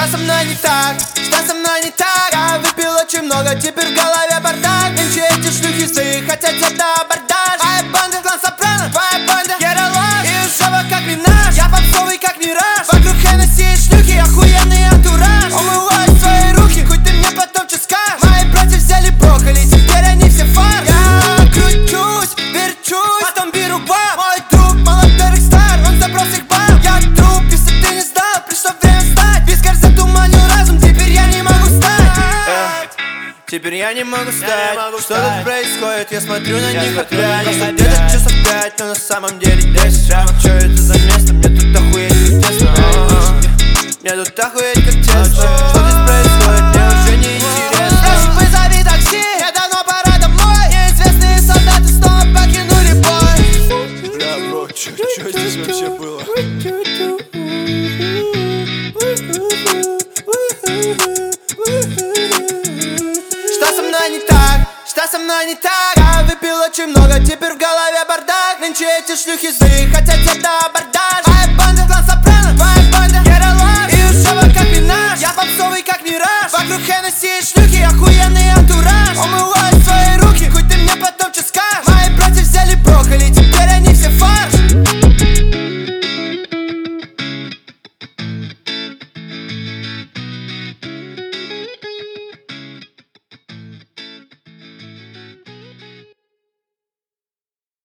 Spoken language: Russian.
Что со мной не так? Что со мной не так? Я выпил очень много, теперь в голове бардак. Нынче эти шлюхи злые, хотят это абордаж. Твоя банда, клан Сопрано, твоя банда, Ералаш. И жава как Минаж, я попсовый как Мираж. Вокруг Хеннесси и шлюхи, охуенный антураж. Умываю свои руки, хоть ты мне потом че скажешь. Мои братья взяли брокколи, теперь они все фарш. Я кручусь, верчусь, потом беру баб. Мой друг молодой рокстар, он забрал всех баб. Я труп, если ты не знал, пришло время встать. Вискарь затуманил разум, теперь я не могу встать. Теперь я не могу встать. Что тут происходит, я смотрю на них опять. Просто где-то часов 5, но на самом деле 10. Что это за место, мне тут охуеть как тесно. Мне тут охуеть как тесно. Что здесь происходит, мне уже не интересно. Прошу, вызови такси, мне давно пора домой. Неизвестные солдаты снова покинули бой. Бля, бро, чё здесь вообще было? Что со мной не так? Что со мной не так? Я выпил очень много, теперь в голове бардак. Нынче эти шлюхи злые, хотят это абордаж.